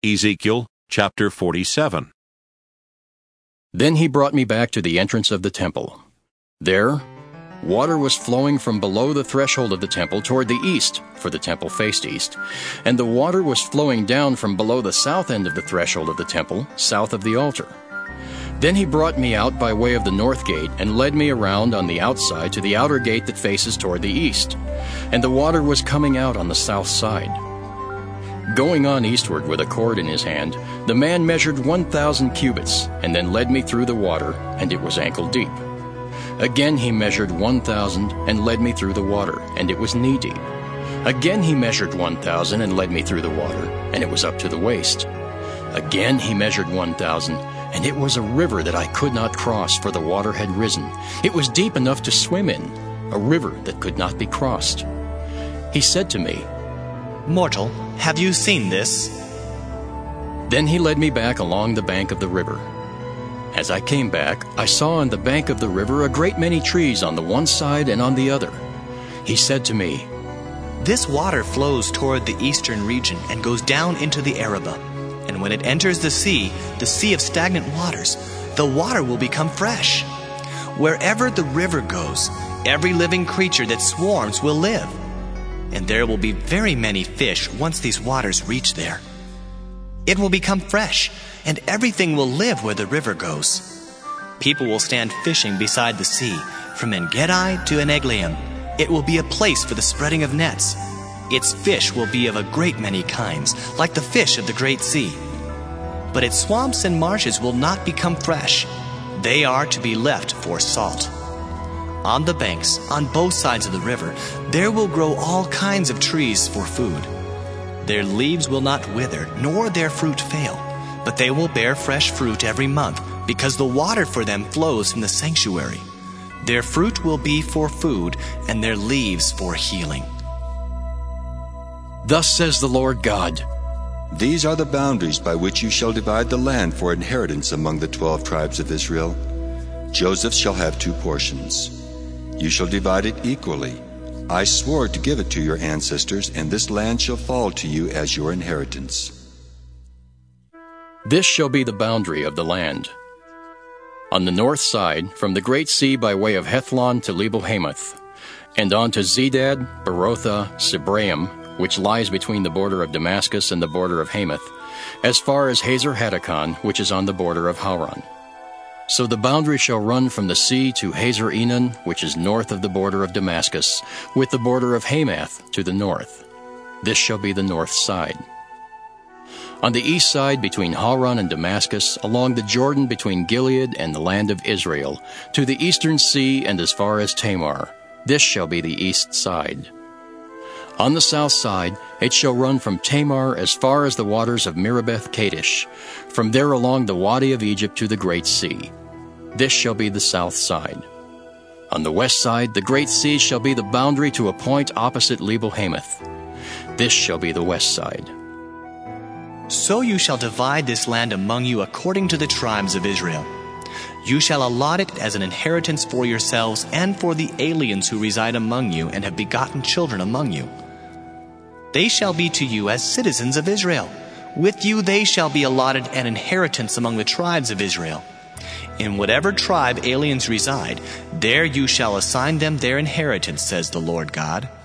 Ezekiel chapter 47. Then he brought me back to the entrance of the temple. There, water was flowing from below the threshold of the temple toward the east, for the temple faced east, and the water was flowing down from below the south end of the threshold of the temple, south of the altar. Then he brought me out by way of the north gate and led me around on the outside to the outer gate that faces toward the east, and the water was coming out on the south side. Going on eastward with a cord in his hand, the man measured 1,000 cubits, and then led me through the water, and it was ankle deep. Again he measured 1,000, and led me through the water, and it was knee deep. Again he measured 1,000, and led me through the water, and it was up to the waist. Again he measured 1,000, and it was a river that I could not cross, for the water had risen. It was deep enough to swim in, a river that could not be crossed. He said to me, "Mortal, have you seen this?" Then he led me back along the bank of the river. As I came back, I saw on the bank of the river a great many trees on the one side and on the other. He said to me, "This water flows toward the eastern region and goes down into the Arabah. And when it enters the sea of stagnant waters, the water will become fresh. Wherever the river goes, every living creature that swarms will live. And there will be very many fish once these waters reach there. It will become fresh, and everything will live where the river goes. People will stand fishing beside the sea, from En-gedi to En-eglaim. It will be a place for the spreading of nets. Its fish will be of a great many kinds, like the fish of the great sea. But its swamps and marshes will not become fresh. They are to be left for salt. On the banks, on both sides of the river, there will grow all kinds of trees for food. Their leaves will not wither, nor their fruit fail, but they will bear fresh fruit every month, because the water for them flows from the sanctuary. Their fruit will be for food, and their leaves for healing." Thus says the Lord God, These are the boundaries by which you shall divide the land for inheritance among the 12 tribes of Israel. Joseph shall have 2 portions. You shall divide it equally. I swore to give it to your ancestors, and this land shall fall to you as your inheritance. This shall be the boundary of the land. On the north side, from the great sea by way of Hethlon to Lebo-hamath, and on to Zedad, Berotha, Sibraim, which lies between the border of Damascus and the border of Hamath, as far as Hazer-Hatticon, which is on the border of Hauran. So the boundary shall run from the sea to Hazer-Enon, which is north of the border of Damascus, with the border of Hamath to the north. This shall be the north side. On the east side, between Hauran and Damascus, along the Jordan between Gilead and the land of Israel, to the eastern sea and as far as Tamar, this shall be the east side. On the south side, it shall run from Tamar as far as the waters of Meribeth Kadesh, from there along the Wadi of Egypt to the great sea. This shall be the south side. On the west side, the great sea shall be the boundary to a point opposite Lebo-hamath. This shall be the west side. So you shall divide this land among you according to the tribes of Israel. You shall allot it as an inheritance for yourselves and for the aliens who reside among you and have begotten children among you. They shall be to you as citizens of Israel. With you they shall be allotted an inheritance among the tribes of Israel. In whatever tribe aliens reside, there you shall assign them their inheritance, says the Lord God.